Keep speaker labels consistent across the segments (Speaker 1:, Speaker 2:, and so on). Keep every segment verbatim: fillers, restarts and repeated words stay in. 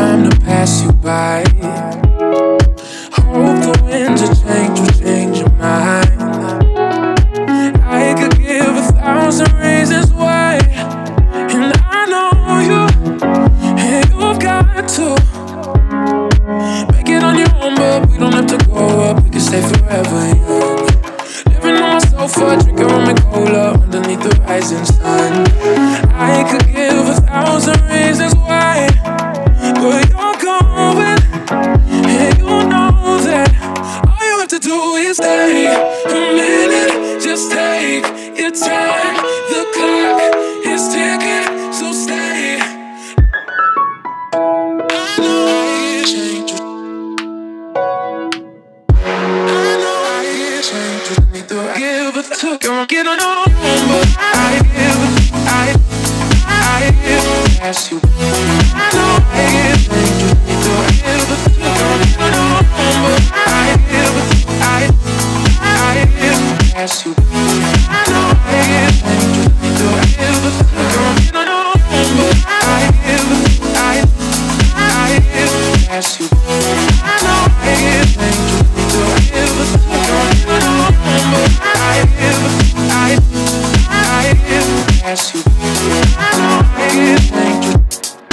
Speaker 1: time to pass you by. Hope the winds of change will change your mind. I could give a thousand reasons why, and I know you, and you've got to make it on your own, but we don't have to grow up, we can stay forever young. Living on my sofa, drinking rum and cola underneath the rising sun. I could give a thousand reasons why, but you're going, and you know that all you have to do is stay a minute. Just take your time, the clock is ticking, so stay. I know I can change you. I know I can change you. Need to give a took and get on your own, but I give, I, I give past you. I know I can change you. Need to give a took and get on your own, but I give, I, I give past you. I know I can change you. Need to give a took and get on your own, but I give, I, I give past you. I know I can change you. Need to give a took and get on your own, but I give, I, I give past you. I know I can change you.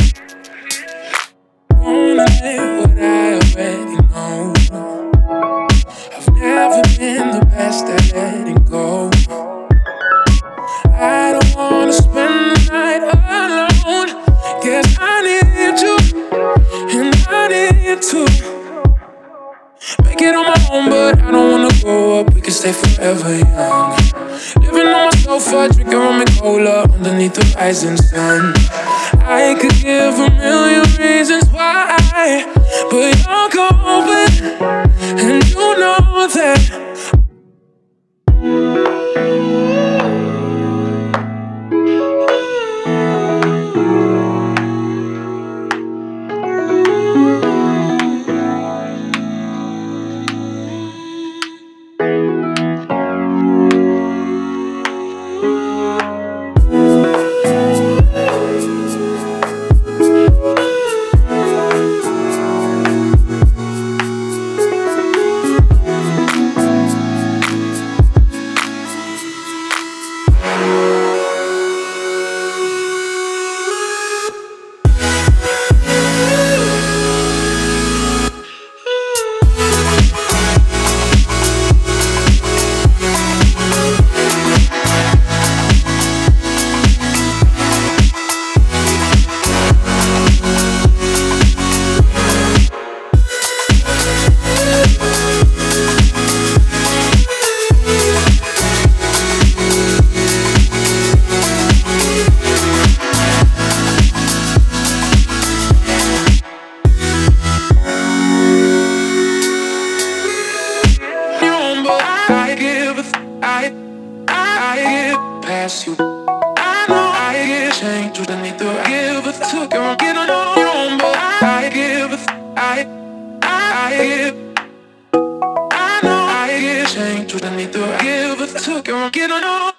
Speaker 1: Wanna live what I already know. I've never been the best at letting go. I don't wanna spend the night alone. Guess I need you, and I need to make it on my own, but I don't wanna grow up, we can stay forever young. Living on my sofa, drinking rum and cola underneath the rising sun. I could give a million reasons why, but you're going, and you know that. You. I know I can change you. I need to give a took and get on your own, but I give, I, I give. I know I can change you. I need to give a took and get on your own.